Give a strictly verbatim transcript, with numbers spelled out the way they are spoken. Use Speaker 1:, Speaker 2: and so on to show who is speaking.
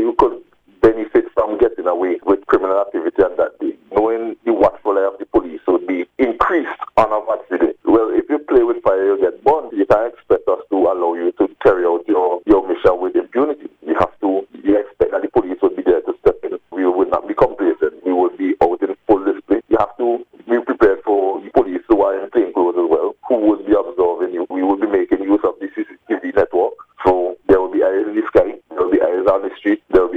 Speaker 1: you could benefit from getting away with criminal activity on that day. Knowing the watchful eye of the police would be increased on a accident. Well, if you play with fire, you get burned. You can't expect us to allow you to carry out your, your mission with impunity. You have to, you expect that the police would be there to step in. We would not be complacent. We would be out in full display. You have to be prepared for the police who are in plain clothes as well, who would be observing you. We would be making use of the C C T V network. So there will be eyes in the sky, there will be eyes on the street, there will